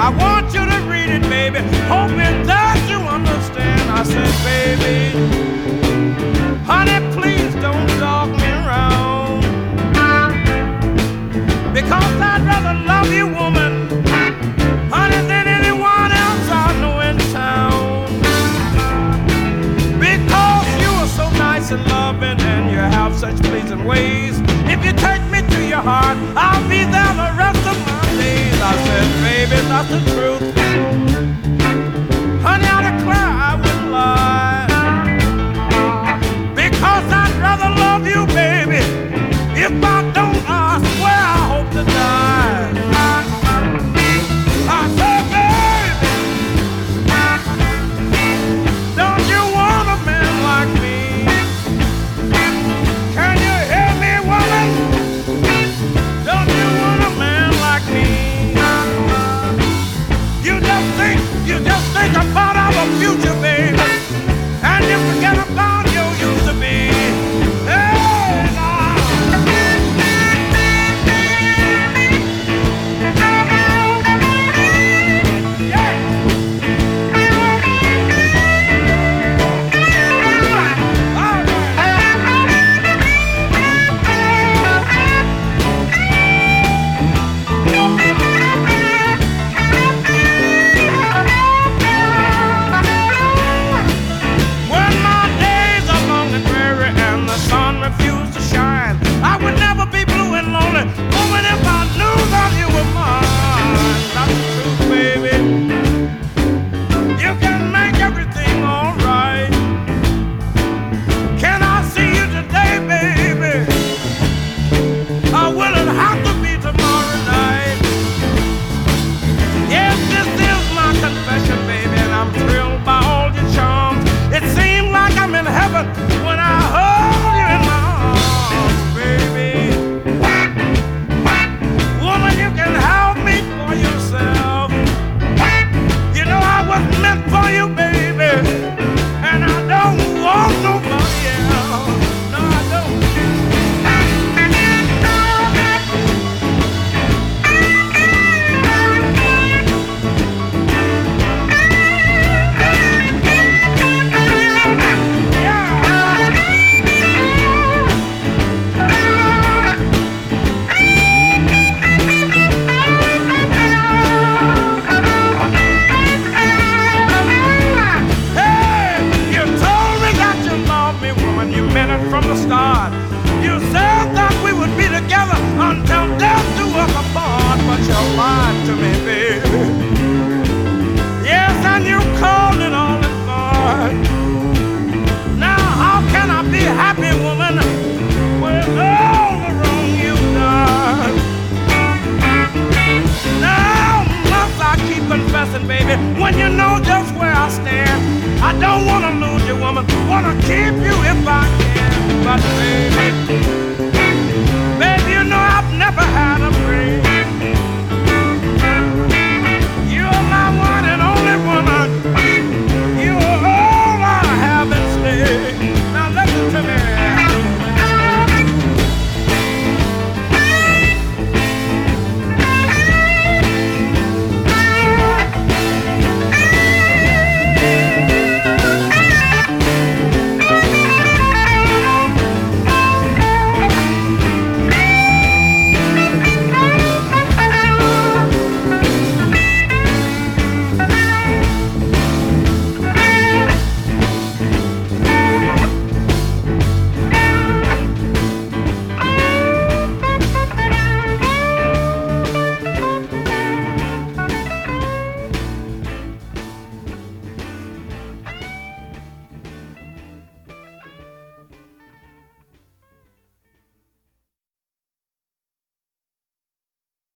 I want you to read it, baby, hoping that you understand. I said, baby, honey, please don't dog me around, because I'd rather love you, woman, honey, than anyone else I know in town. Because you are so nice and loving and you have such pleasing ways. If you take me to your heart, I'll be there the rest of my days. I said, baby, that's the truth. Honey, I declare I wouldn't lie, because I'd rather love you, baby. If I don't, I swear I hope to die. I said, baby, don't you want a man like me? Can you hear me, woman? Don't you want a man like me? You just think about our future, baby, and you forget about your used to be. Hey, now. Yeah. All When my days are long and dreary and the sun refused to shine, I would never be blue and lonely, woman, if I knew that you were mine. That's the truth, baby. You can make everything all right. Can I see you today, baby? Or will it have to be tomorrow night? Yes, this is my confession, baby, and I'm thrilled by all your charms. It seems like I'm in heaven when I hold you in my arms, baby. Woman, you can have me for yourself. You know I was meant for you, baby, and I don't want nobody else. No, I don't. Hey, you told me that you loved me, woman. You meant it from the start. You said that we would be together until death do us apart, but you lied to me, baby. Yes, and you called it all in fun. Now how can I be happy, woman, with all the wrong you've done? Now must I keep confessing, baby, when you know just where I stand? I don't want to lose you, woman, want to keep you if I can. But baby, you know I've never had